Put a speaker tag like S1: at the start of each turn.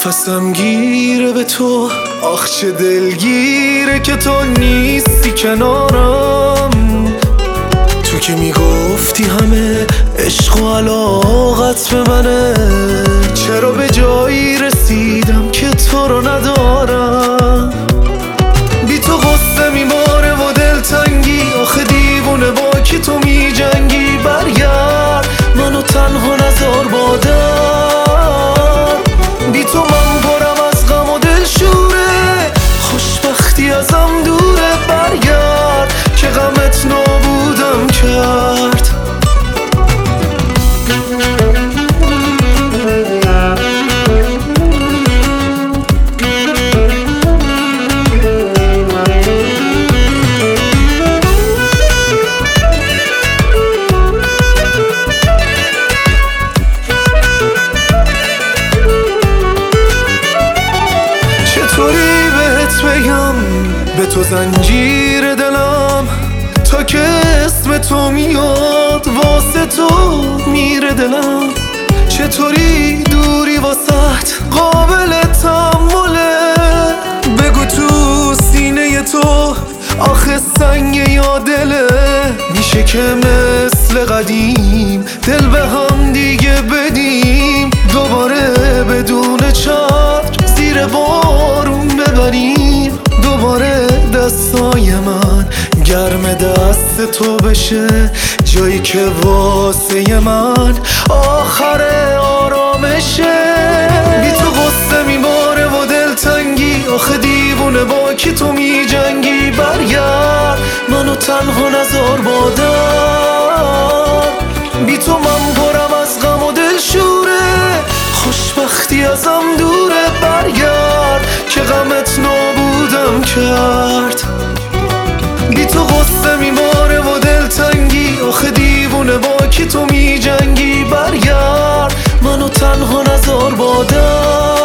S1: نفسم گیره به تو، آخ چه دلگیره که تو نیستی کنارم. تو که میگفتی همه عشق و علاقت به منه، چرا به جایی رسیدم که تو رو ندارم. بی تو غصه میباره و دلتنگی، آخه دیوونه با کی تو میجنگی. برگرد منو تنها نذار با دم، بی تو من پرم از غم و دلشوره، خوشبختی ازم دوره. برگرد که غمت نابودم کرد. چطوری بهت بگم به تو زنجیر دلم، تا که اسم تو میاد واسه تو میره دلم. چطوری دوری واسط قابل تحمله، بگو تو سینه تو آخه سنگ یا دله. میشه که مثل قدیم دل به هم دیگه بدیم، دوباره بدون چتر زیر بارون ببریم. دوباره دستای من گرم دست تو بشه، جایی که واسه من آخر آرامشه. بی تو غصه میباره و دلتنگی، آخه دیوونه با کی تو میجنگی. برگرد منو تنها نذار با دم، بی تو من پرم از غم و دلشوره، خوشبختی ازم دوره. برگرد که غمت نابودم کرد. بی تو غصه میباره و دلتنگی، آخه دیوونه با کی تو میجنگی. برگرد منو تنها نذار با دم.